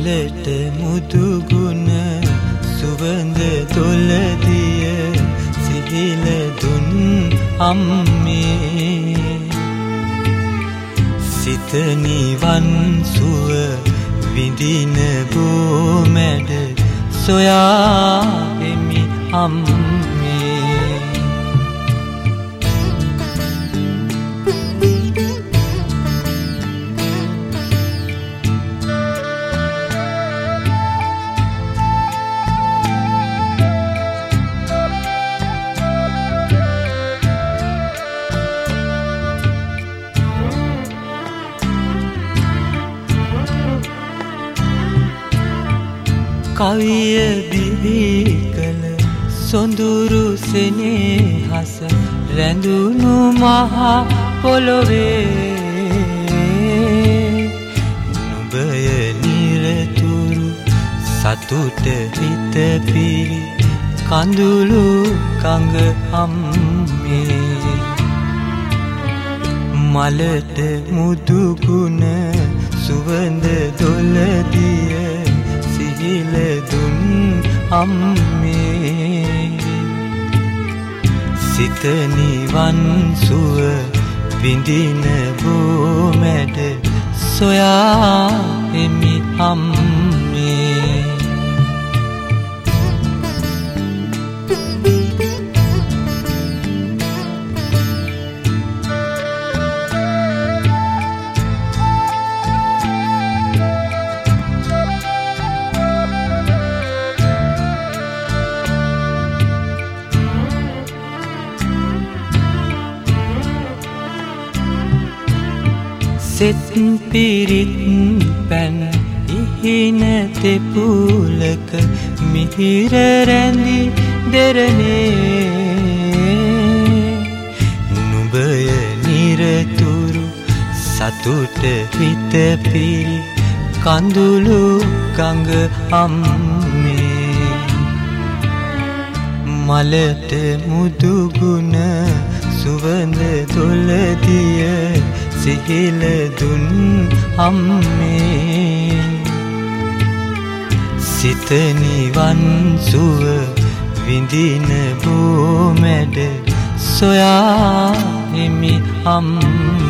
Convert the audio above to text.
මලට මුදුගුණ සුවඳ දොළදිය සිහිල දුන් අම්මේ සිත නිවන් සුව විඳින බෝමැඩ සොයා එමි අම්මේ කවිය බිහි කළ සොඳුරු සෙනෙහස රැඳුණු මහා පොළොවේ නුඹය නිරතුරු සතුට හිත පිරි කඳුළු කඟ අම්මේ මලට මුදුගුණ සුවඳ දොළදිය සිහිල දුන් අම්මේ සිත නිවන් සුව විඳින බෝමැඩ සොයා එමි අම්මේ සෙත් පිරිත් පැන් ඉහින තෙපුලක මිහිර රැඳි දෙරනේ නුඹය නිරතුරු සතුට හිත පිරි කඳුළු ගඟ අම්මේ මලට මුදුගුණ සුවඳ දොළදිය සිහිල දුන් අම්මේ සිත නිවන් සුව විඳින බෝමැඩ සොයා එමි අම්මේ